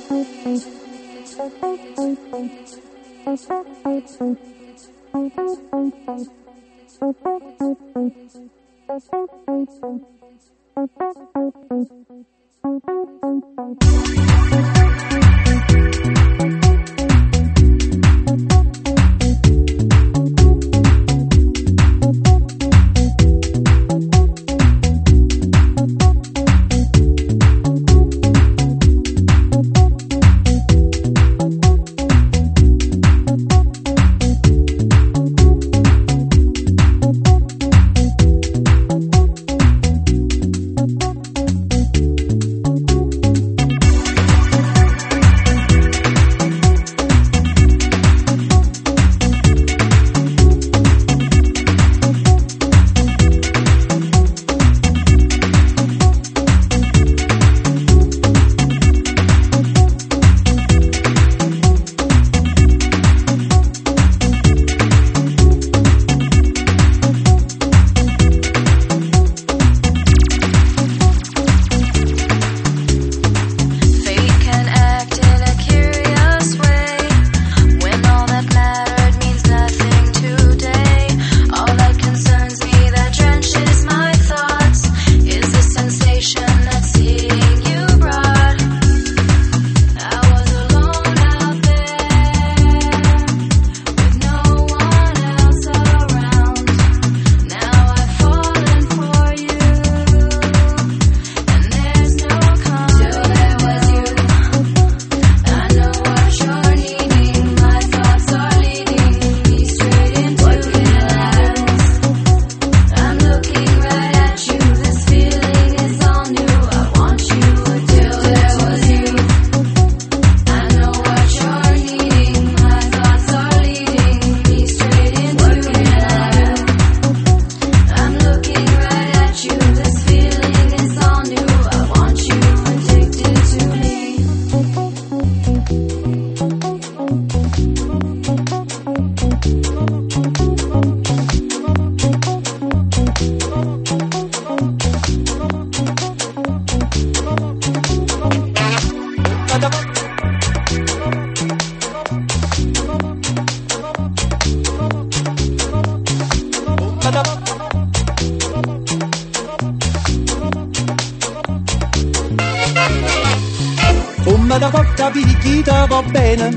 Come da porta picchita va bene,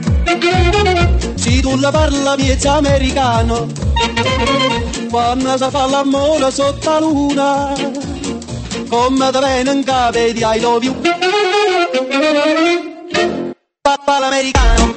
se tu la parla miezza americano, quando si fa l'amore sotto la luna, come da bene in capo di I love you, papà l'americano.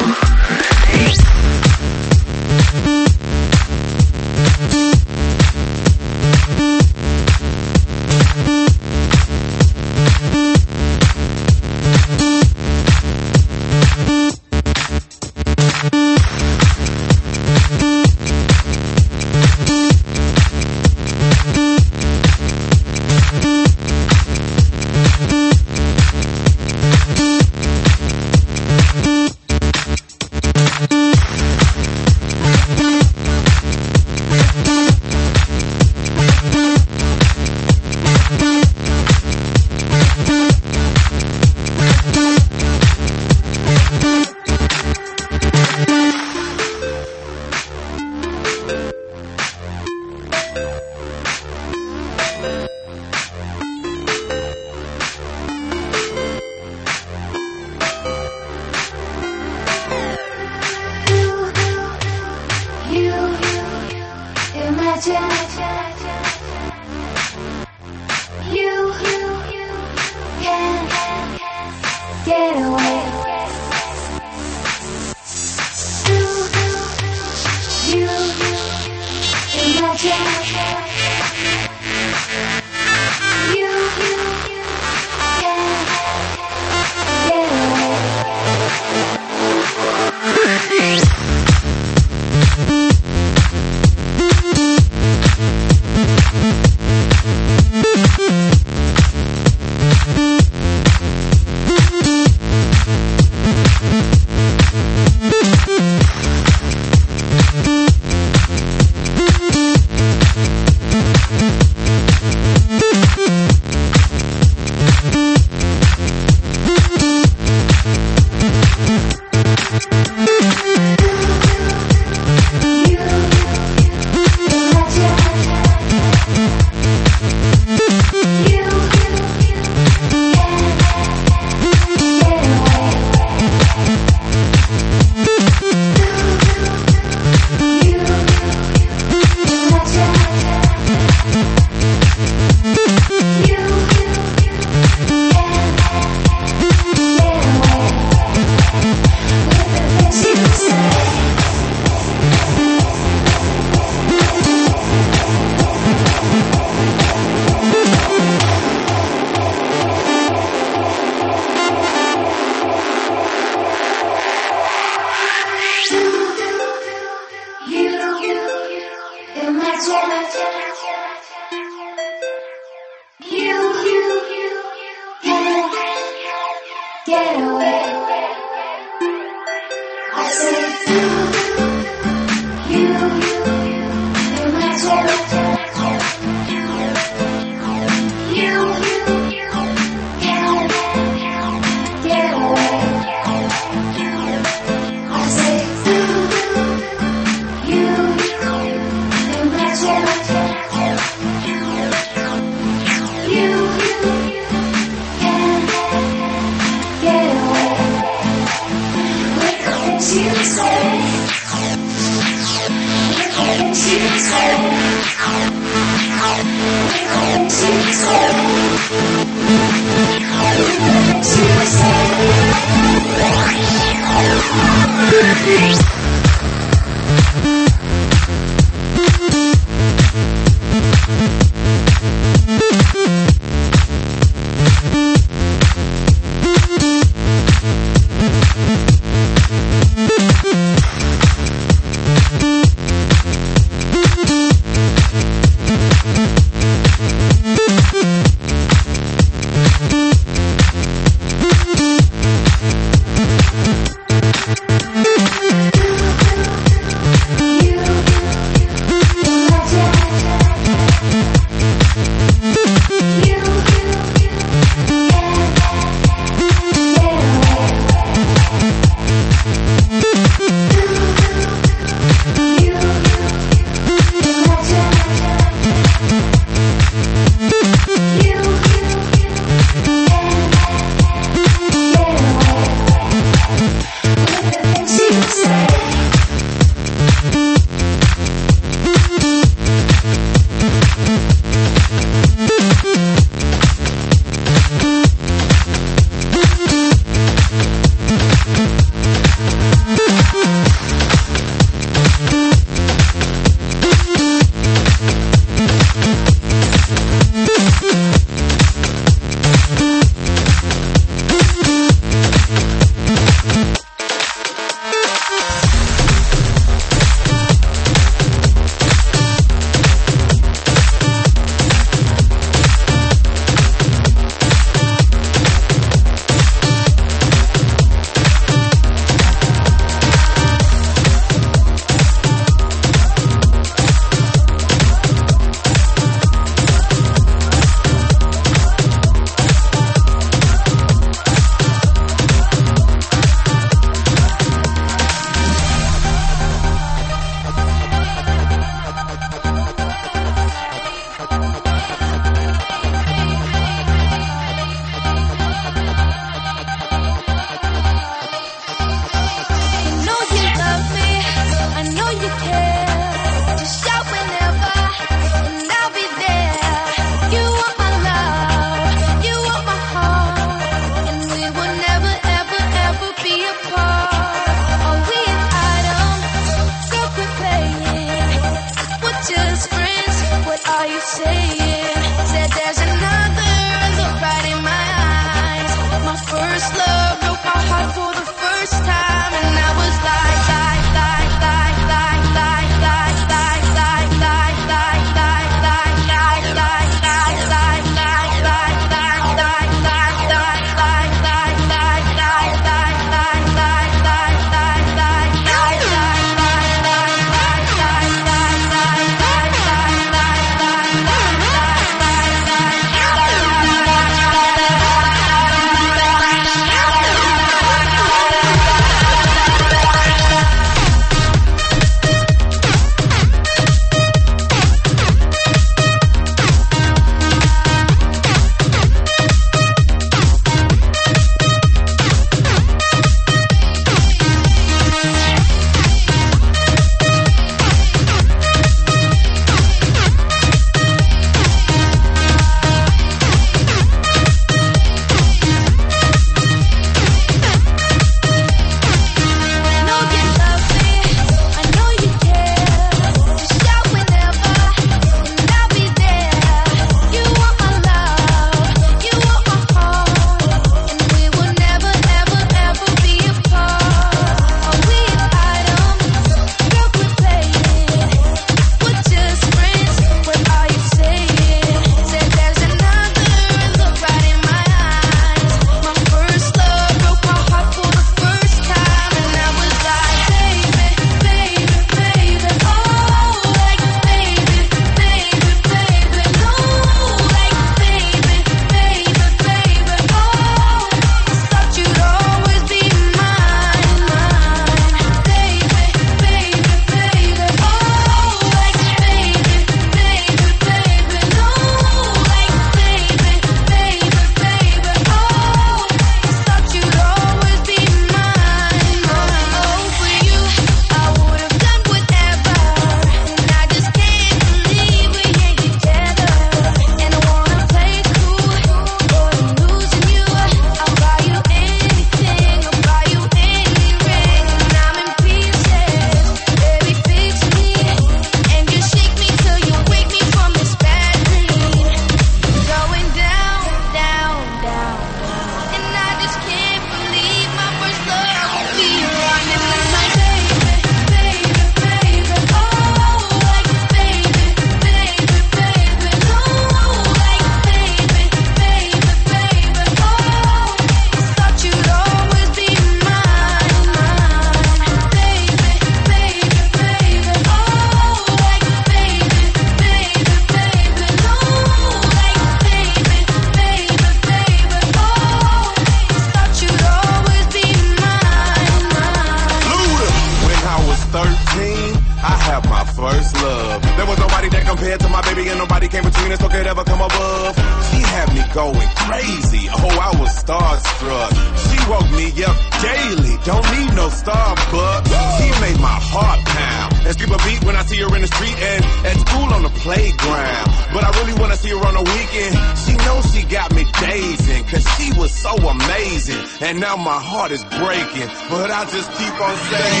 compared to my baby, and nobody came between us or could ever come above. She had me going crazy. Oh, I was starstruck. She woke me up daily. Don't need no Starbucks. She made my heart pound and skip a beat when I see her in the street and at school on the playground. But I really wanna see her on the weekend. She knows she got me dazing, cause she was so amazing. And now my heart is breaking, but I just keep on saying,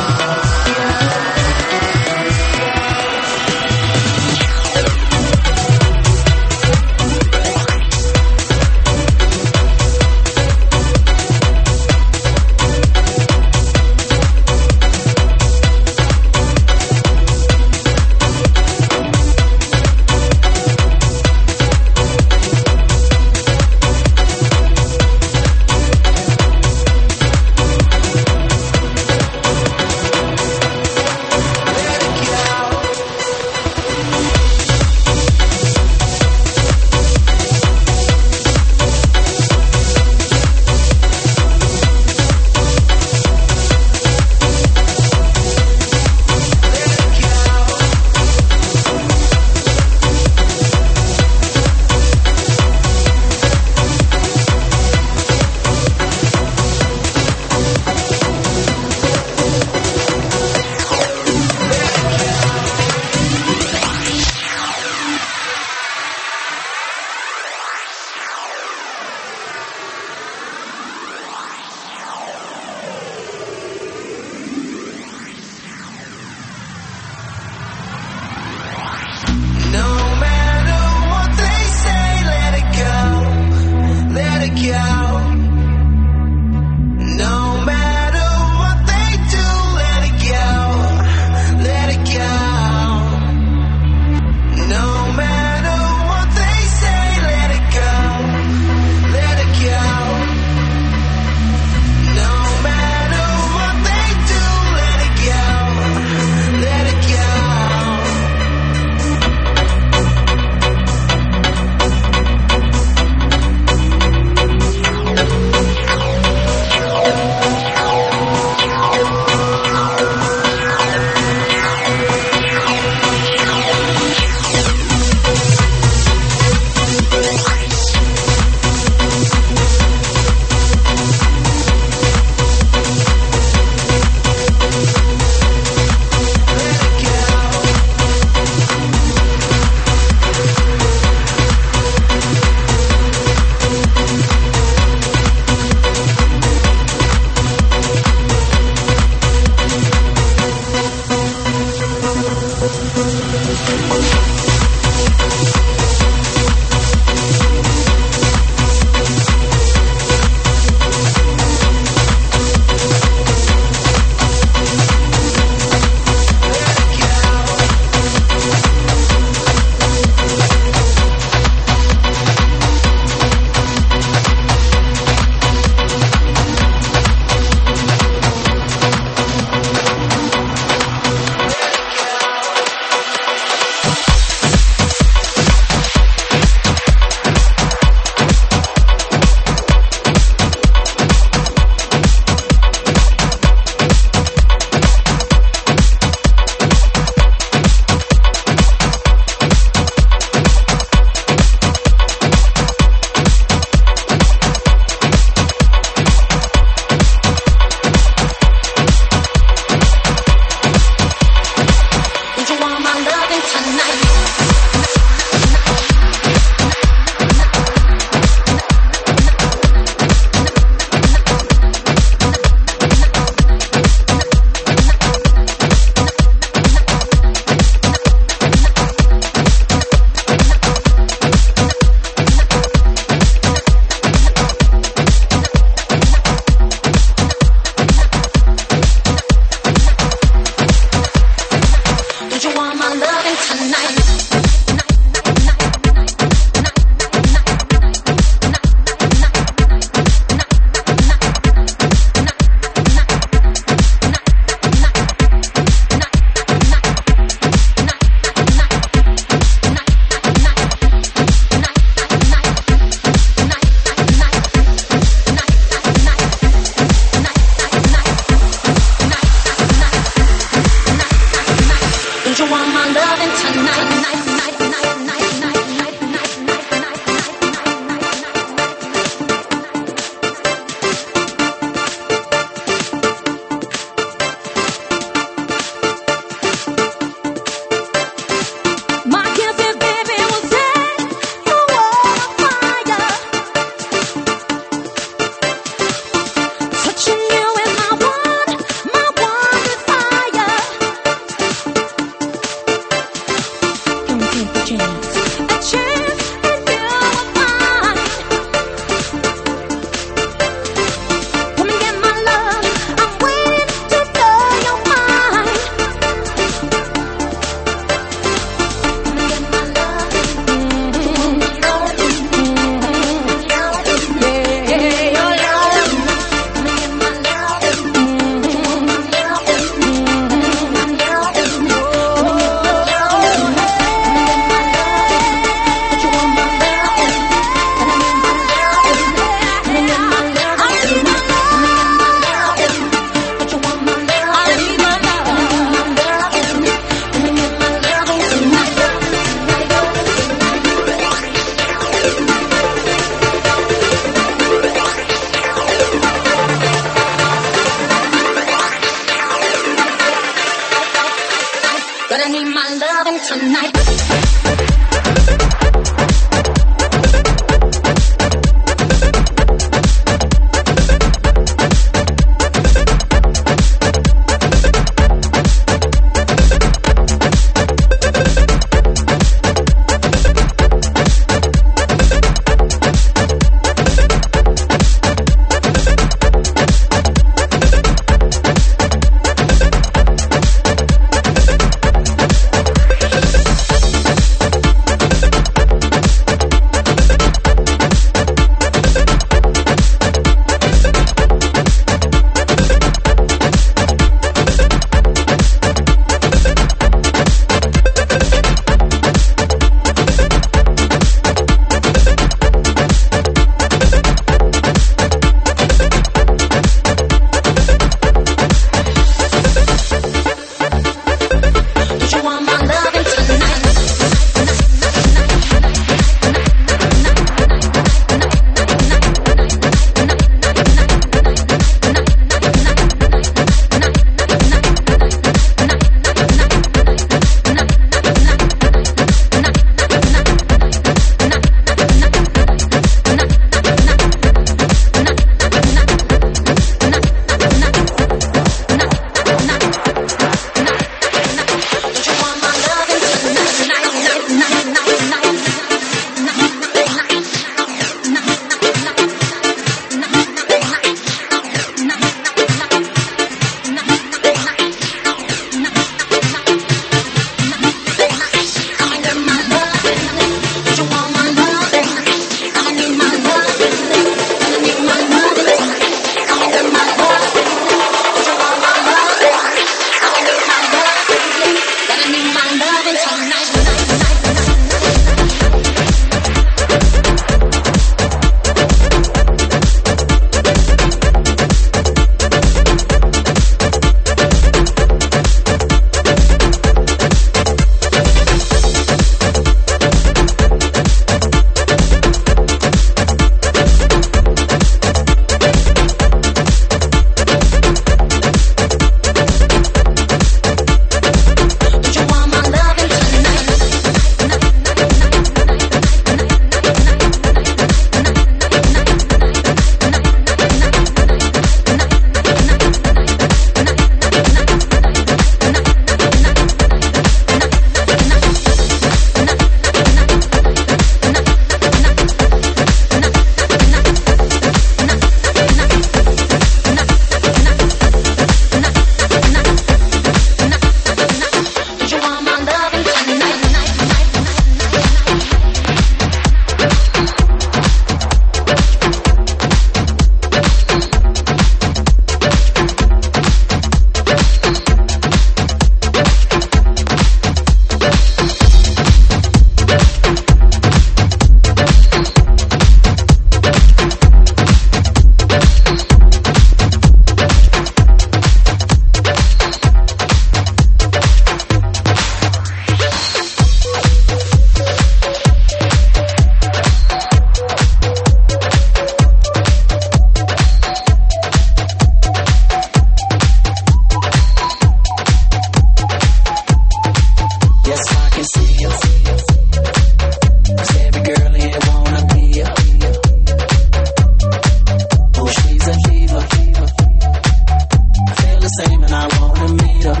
wanna meet her.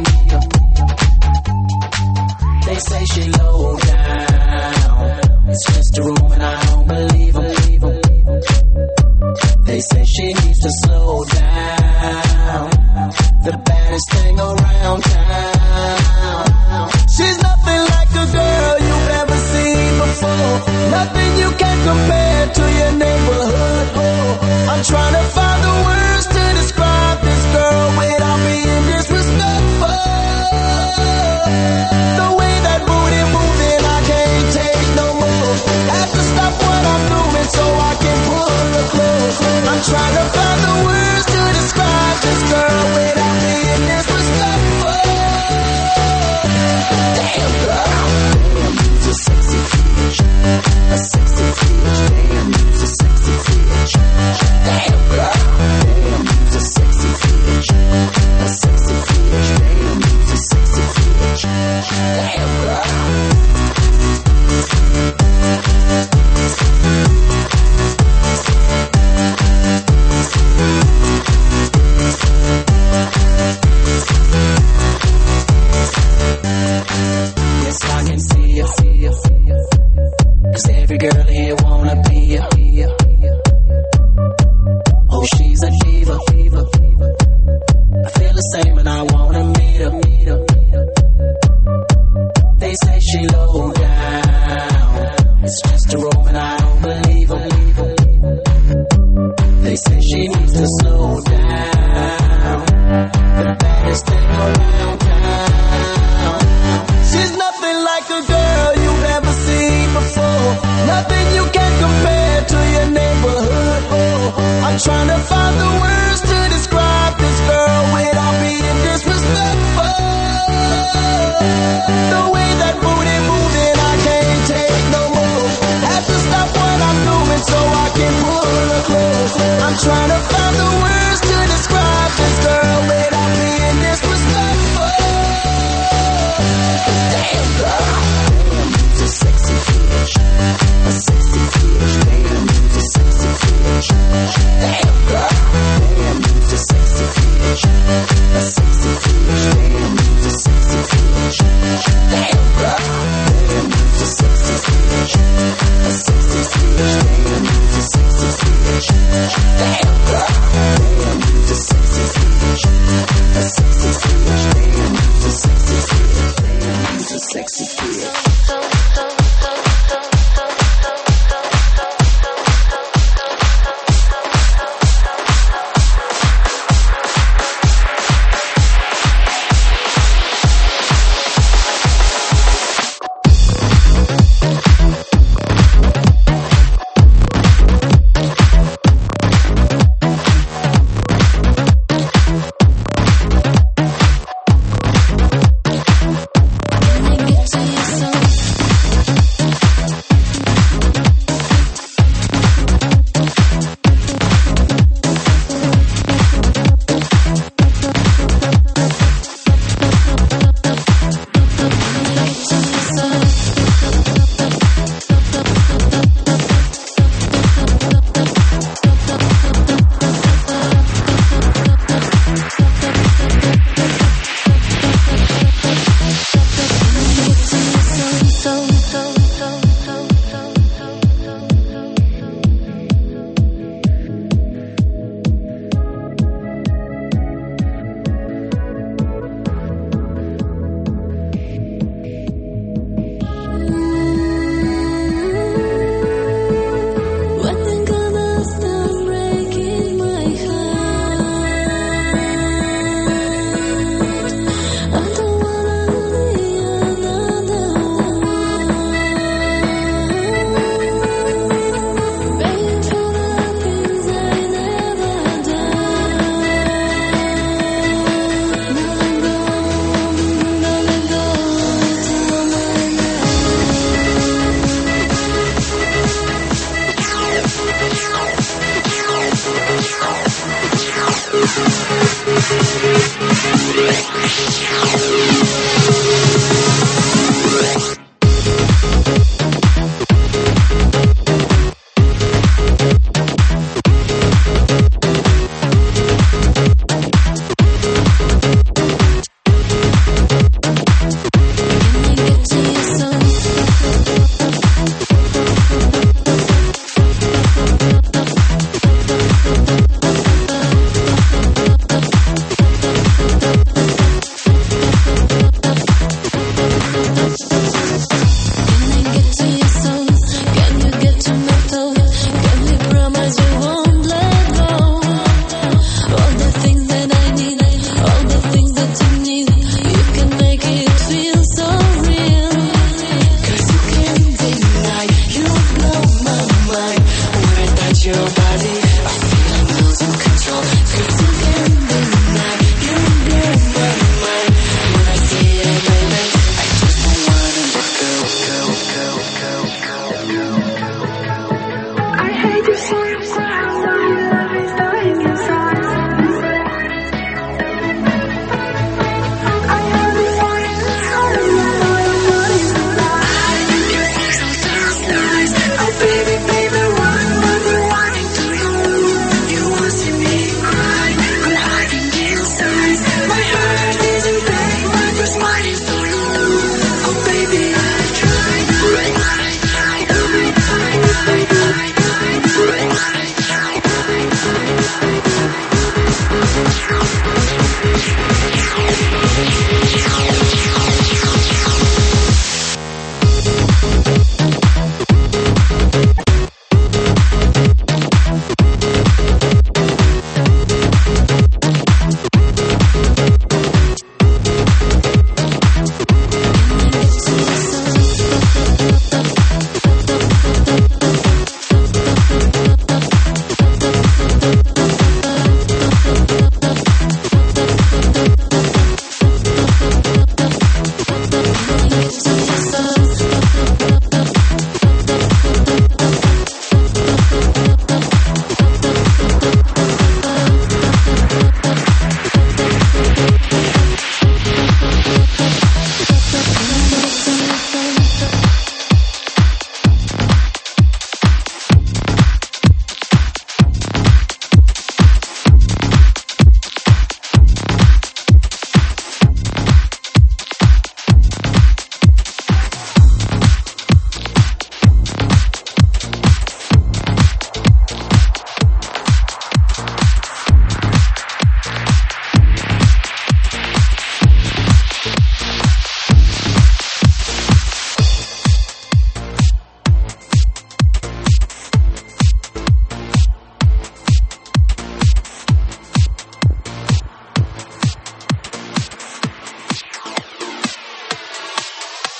They say she low down. It's just a room and I don't believe them. They say she needs to slow down. The baddest thing around town. She's nothing like a girl you've ever seen before. Nothing you can compare to your neighborhood. Oh, I'm trying to find the words to describe this girl without being disrespectful. The way that booty moving, I can't take no more. Have to stop what I'm doing so I can pull her close. I'm trying to find the words to describe this girl without being disrespectful. Damn girl, damn, you's a sexy bitch, a sexy bitch. Damn, you's a sexy bitch. Damn girl, damn, you's a sexy bitch, a sexy bitch. Damn, you's a sexy bitch. Damn girl. Yes, I can see you. 'Cause every girl here wanna be you. Oh, she's a diva. I feel the same and I wanna meet her. They say she low down. It's just a room and I don't believe them. They say she needs to slow down. The baddest thing around town. She's nothing like a girl you've ever seen before. Nothing you can compare to your neighborhood. Oh, I'm trying to find the words to describe this girl without being disrespectful. The way that booty moving, I can't take no more. Have to stop what I'm doing so I can pull her close. I'm trying to find the words to describe this girl without being disrespectful. Damn girl, damn, you's a sexy bitch, a sexy bitch. Damn, you's a sexy bitch. Damn girl, damn, you's a sexy bitch, a sexy bitch. Damn, you's a sexy bitch. Damn girl, damn, you's a sexy bitch, a sexy bitch. Damn, you's a sexy bitch. Damn girl, damn, you's a sexy bitch, a sexy bitch. Damn, you's a sexy bitch. Damn, you's a sexy bitch.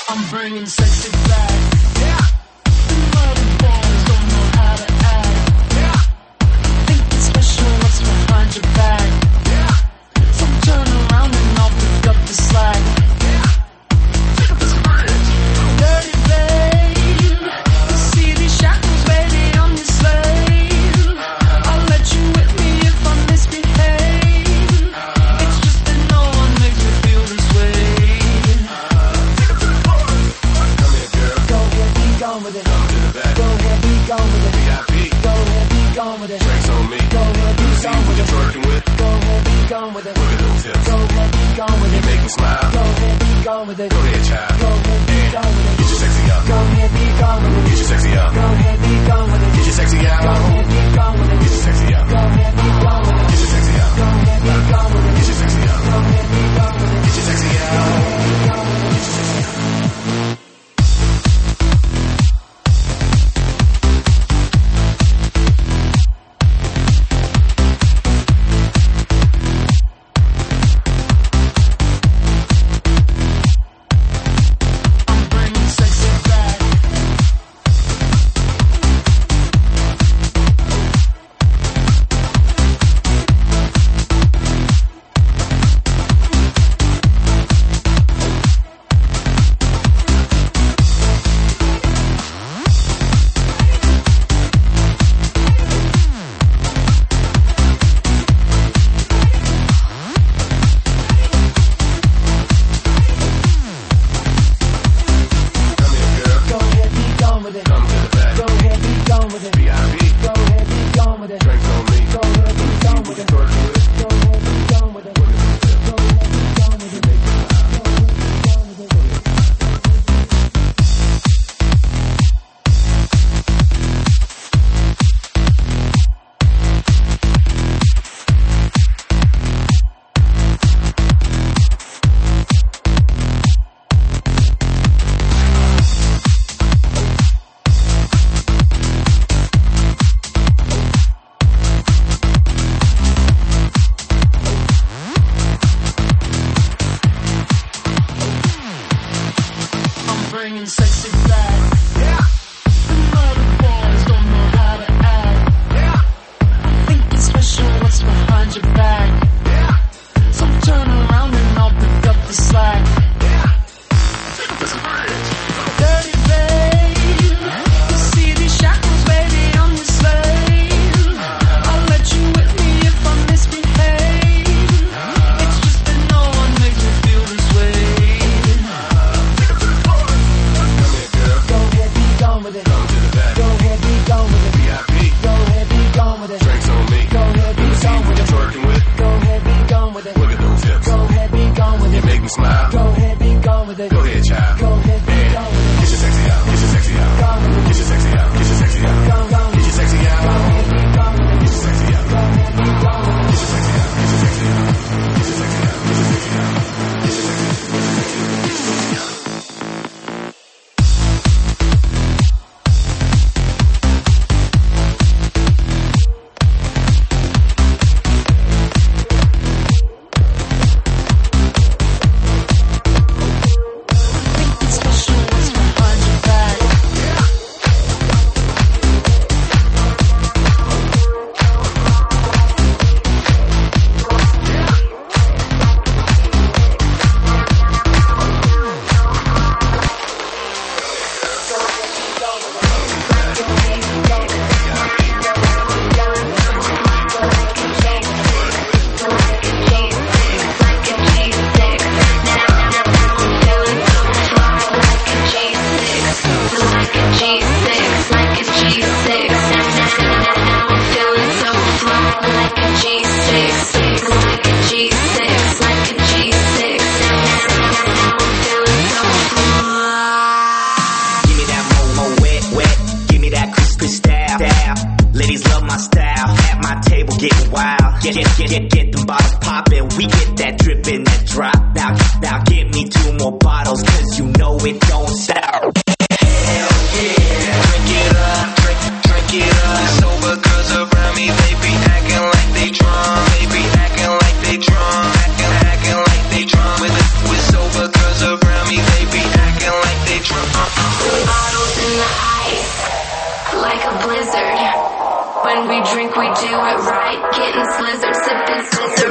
I'm bringing sexy back. Yeah. Naughty boys don't know how to act. Yeah. Think it's special what's behind your back. Yeah. So turn around and I'll pick up the slack. Yeah. Take up this bridge. Dirty babe. You see these shackles, baby, I'm your slave. I'll let you with me if I misbehave. It's just that no one makes me feel this way. Gone with it. Go ahead, be gone with it. VIP. Go ahead, be gone with it. Drinks on me. Go ahead, be gone with it. Twerking with. Go ahead, be gone with it. Look at those hips. Go ahead, be gone with You it. make me smile. Go ahead, be gone with it. Go ahead, child. Go ahead, be gone with it. Get your sexy up. Go ahead, be gone with it. Get your sexy up. Go ahead, be gone with it. Get your sexy out. Go ahead, be gone with it. Get your sexy up. Go ahead, be gone with it. Get your sexy up. Go ahead, be gone with it. Get your sexy up. Go ahead, be gone with it. Get your sexy out. Go ahead, be gone with it. Get your sexy out. I'm bringing sexy back. Come here, girl. Go ahead, be gone with it. Come to the back. Go ahead, be gone with it. VIP. Go ahead, be gone with it. Drinks on me. Go ahead, be gone with it. Twerking with. Go ahead, be gone with it. Go ahead, be gone with it. I'm bringing sexy back. Yeah. Naughty boys don't know how to act. Yeah. Think it's special what's behind your back. Yeah. So turn around and I'll pick up the slack. Yeah. Take up this bridge. Dirty babe. You see these shackles, baby, I'm your slave. I'll let you with me if I misbehave. It's just that no one makes me feel this way. Go ahead, be gone with it. Come to the back. Go ahead, be gone with it. VIP. Go ahead, be gone with it. Drinks on me. Go ahead, be gone with it. Twerking with. Go ahead, be gone with it. Look at those hips. Go ahead, be gone with You it. make me smile. Go ahead, be gone with it. Go ahead, child. Go ahead, be gone with it. Get your sexy out. Get your sexy out. Gone with it. Get your sexy out. Get your sexy out. Gone, gone. Get your sexy out. Go ahead, be gone with it. Get your sexy out. Go ahead, be gone with it. Get your sexy out. Get your sexy out. Get your sexy out. Get your sexy out. Get your sexy out. Get your sexy out. Think it's special what's behind your back. Give me that mo wet, wet. Give me that crispy style. Ladies love my style. At my table getting wild. Get them bottles poppin'. We get that drip and that drop. Now give me 2 more bottles, cause you know it don't stop. Hell yeah. Drink it up, drink it up. Sober girls around me, they be acting like they drunk. They be acting like they drunk. Acting like they drunk. With sober girls around me, they be acting like blizzard. When we drink, we do it right. Getting slizzard, sipping scissor.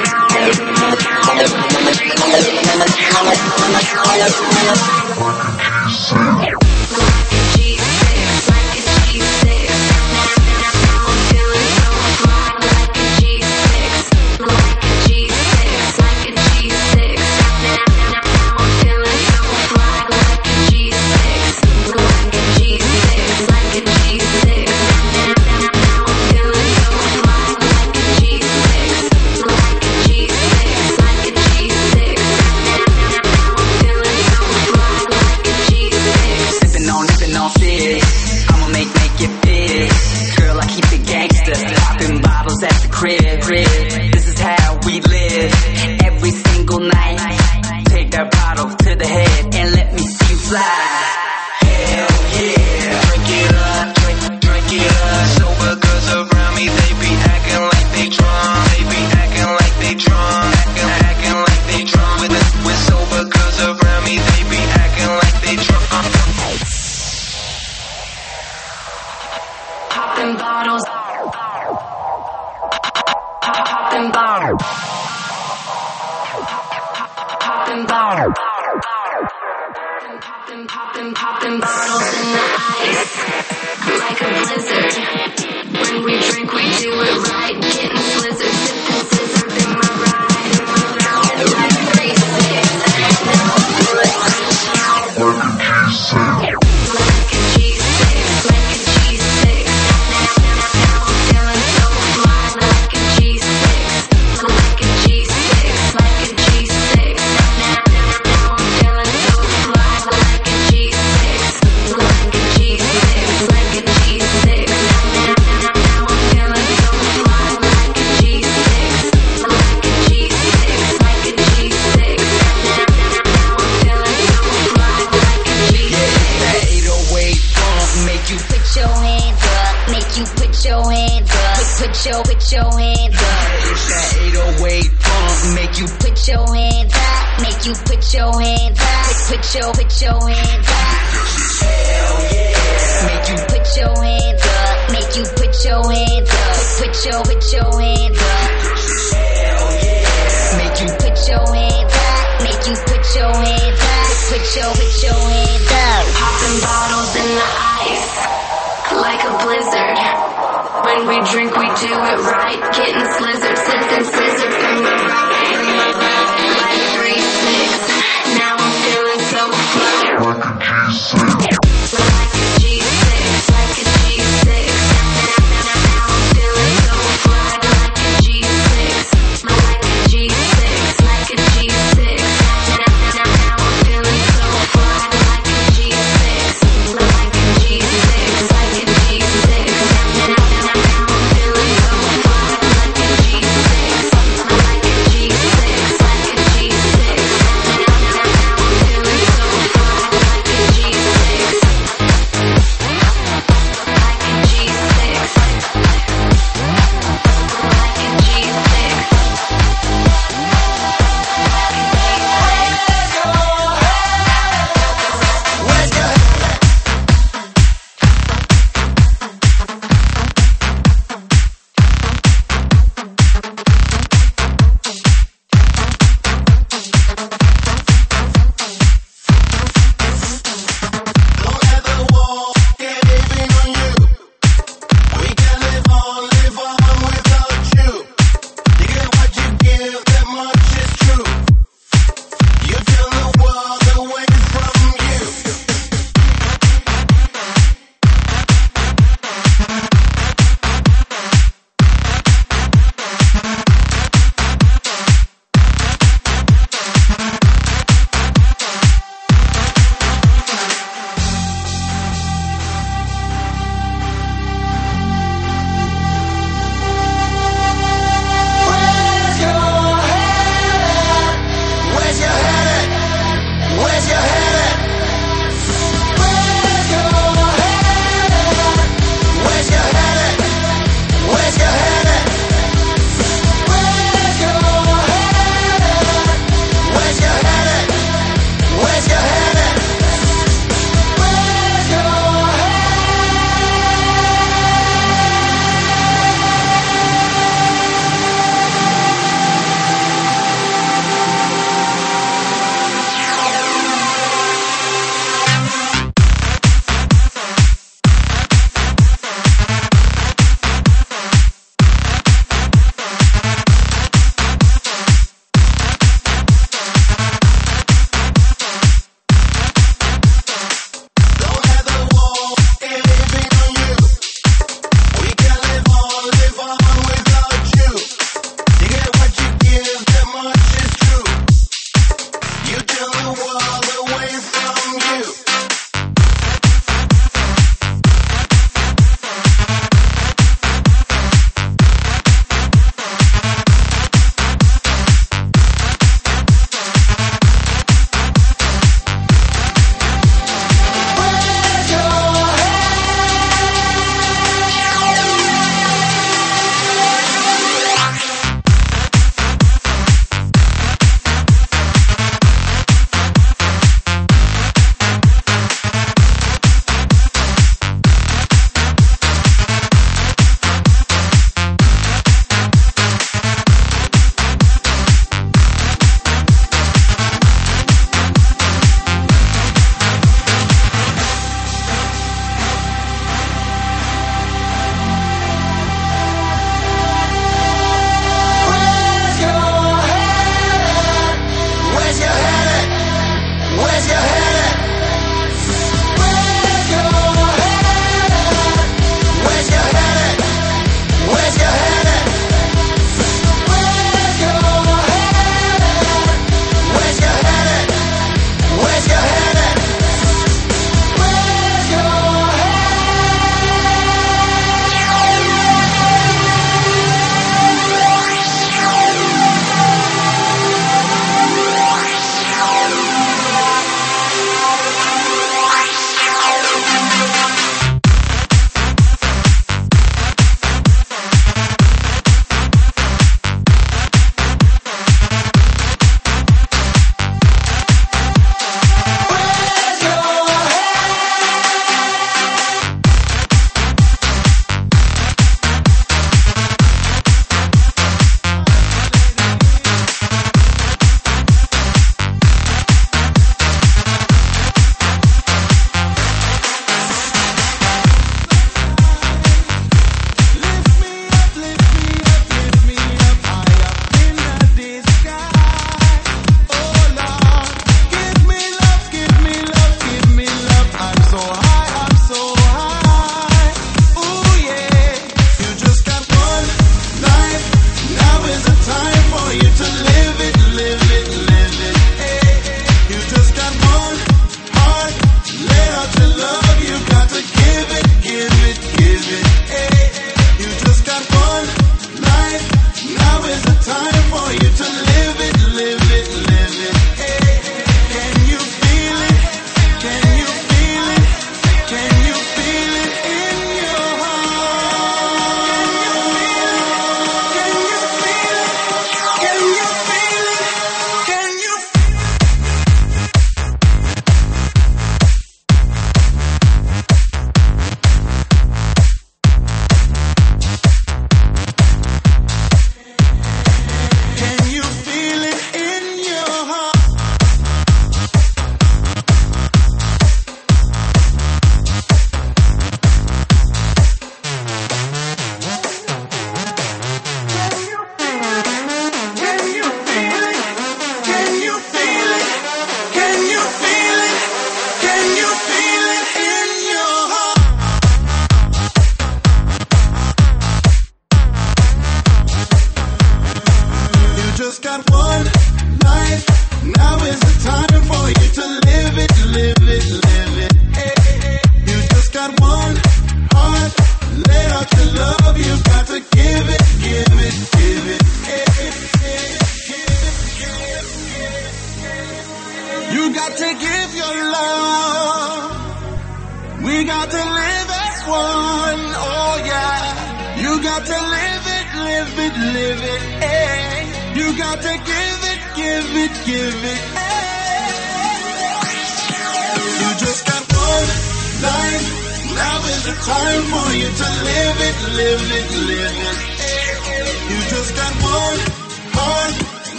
This is how we live every single night. Take that bottle to the head and let me see you fly. Hell yeah. Drink it up, drink it up. Sober girls around me, they be acting like they drunk. They be acting like they drunk. Acting like they drunk. With sober girls around me, they be acting like they drunk. Popping bottles. Popping bottles. Popping bottles. Popping bottles in the ice. Like a blizzard. When we drink, we do it right. Getting slizzard, sipping scissor in my ride. Like 3-6. Put your hands up. It's that 808 funk. Make you put your hands up. Make you put your hands up. Put your hands up. Hell yeah. Make you put your hands up. Make you put your hands up. Put your hands up. Hell yeah. Make you put your hands up. Make you put your hands up. Put your hands up. Popping bottles in the ice. Like a blizzard. When we drink, we do it right. Getting slizzard, sipping scissor from the ride. Like 3-6. Now I'm feeling so fly. Like a G6. Like a G6. Like a G6. Now I'm feeling so fly. Like a G6. Like a G6. Like a G6. Now I'm feeling so fly. Like a G6. Like a G6. Like a G6. Now I'm feeling so fly. Like a G6. Like a G6. world away from you.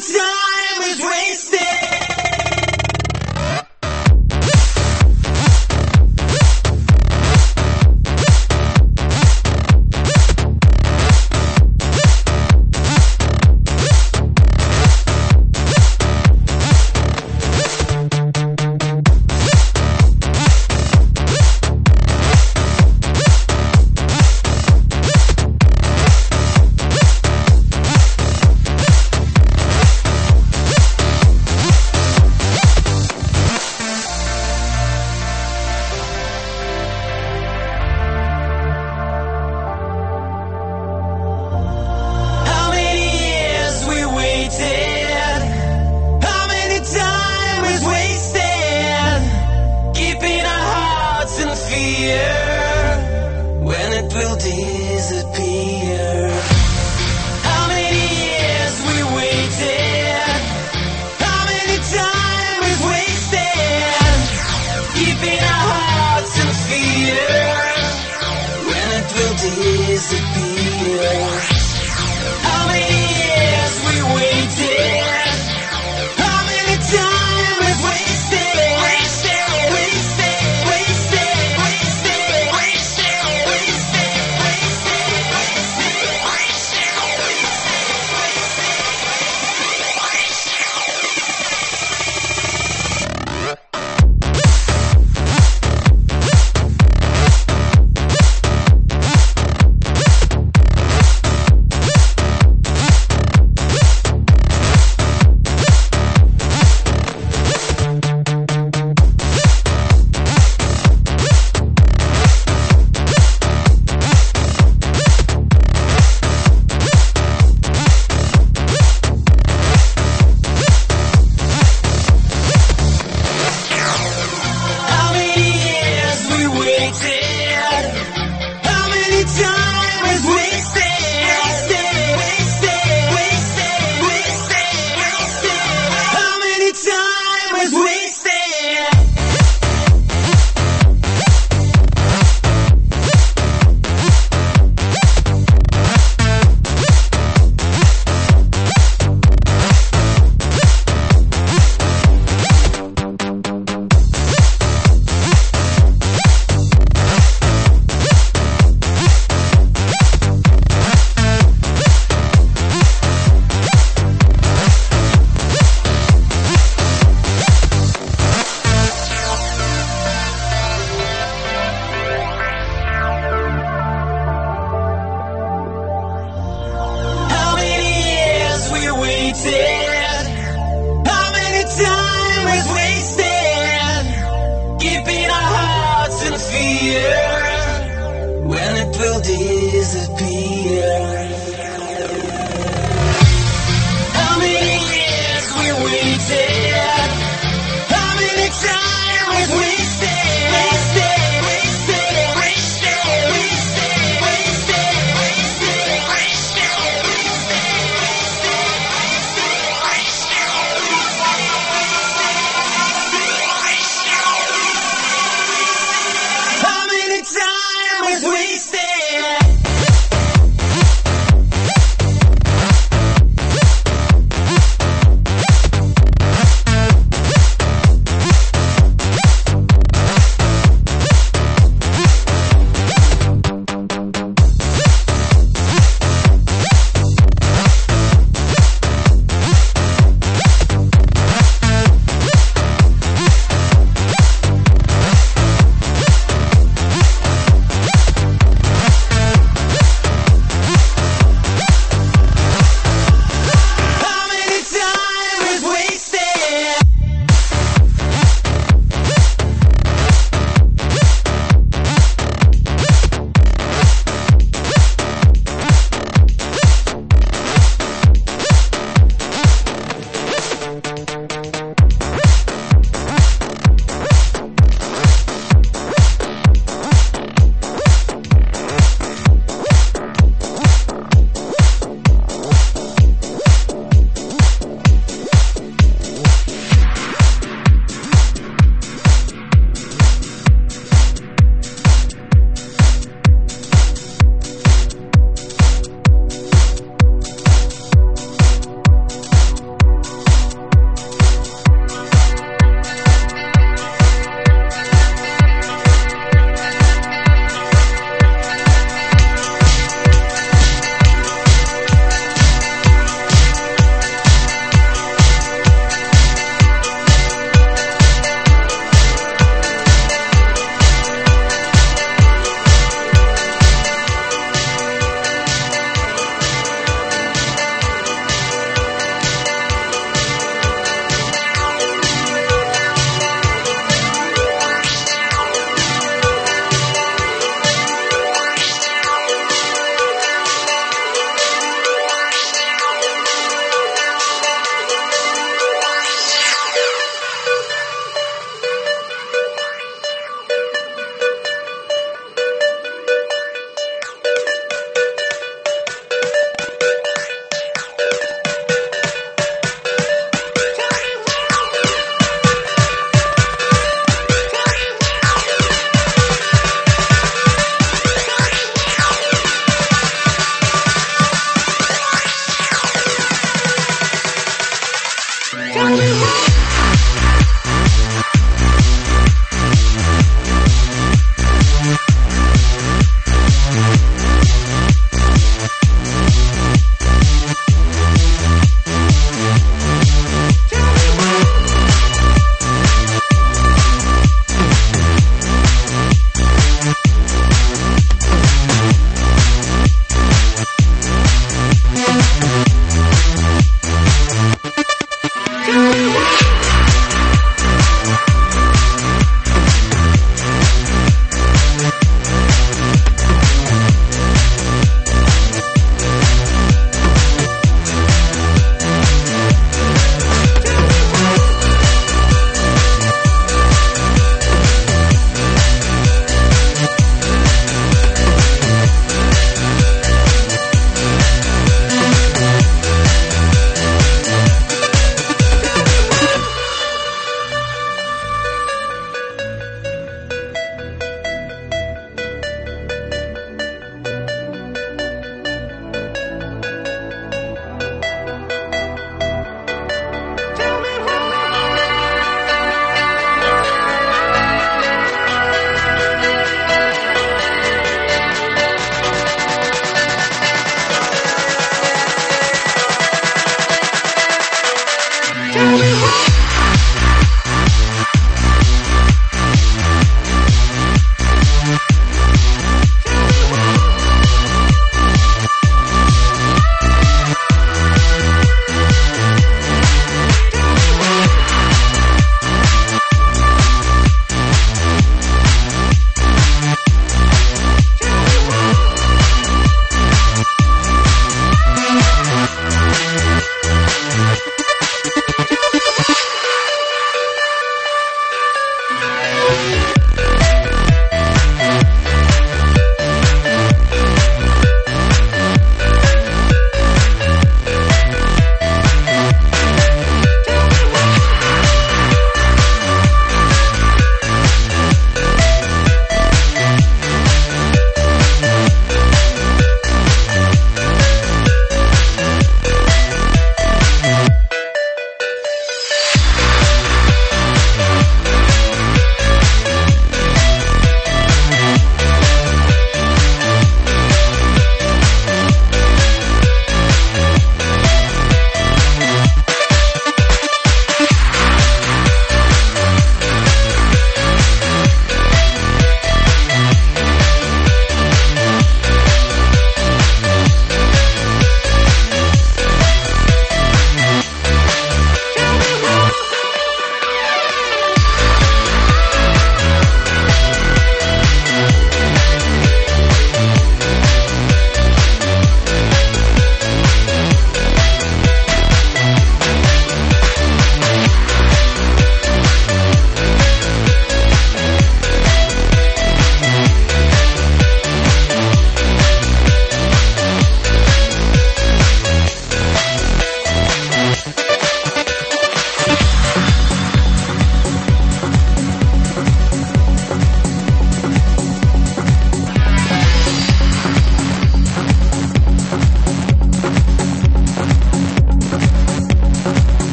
time is wasted? Time was wasted.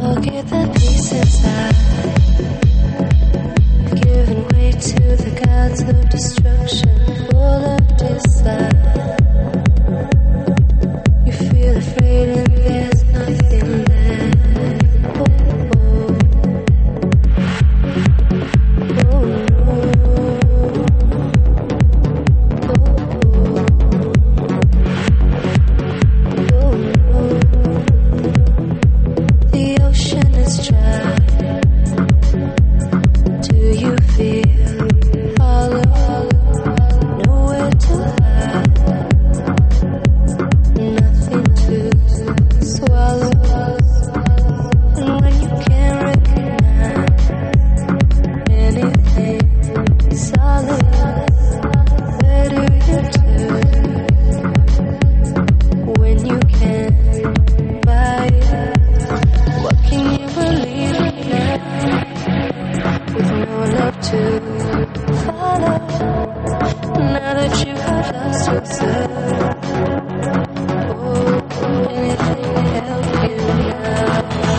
Forget the peace inside. You've given way to the gods of destruction, full of desire. You feel afraid and there's nothing there. Oh, oh. Oh, no. Oh, no. The ocean is dry. Do you feel hollow? Nowhere to hide. Nothing to swallow. And when you can't recognize anything solid, where do you turn? When you can't buy it, what can you believe in now? With no love to follow, now that you have lost yourself. Oh, anything to help you now.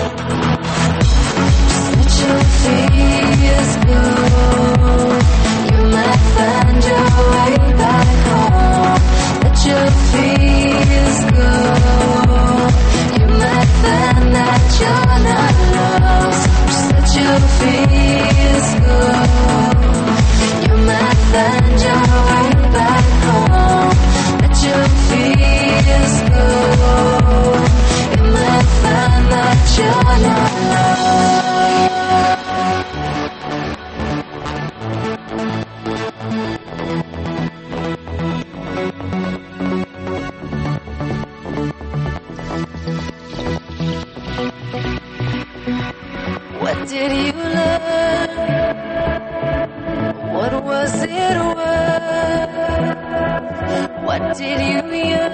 Just let your fears go. You might find your way back home. Let your fears go. You might find that you're not lost. Just let your fears go. You might find your way back home. Let your fears go. You might find that you're not lost. What did you learn? What was it worth? What did you yearn?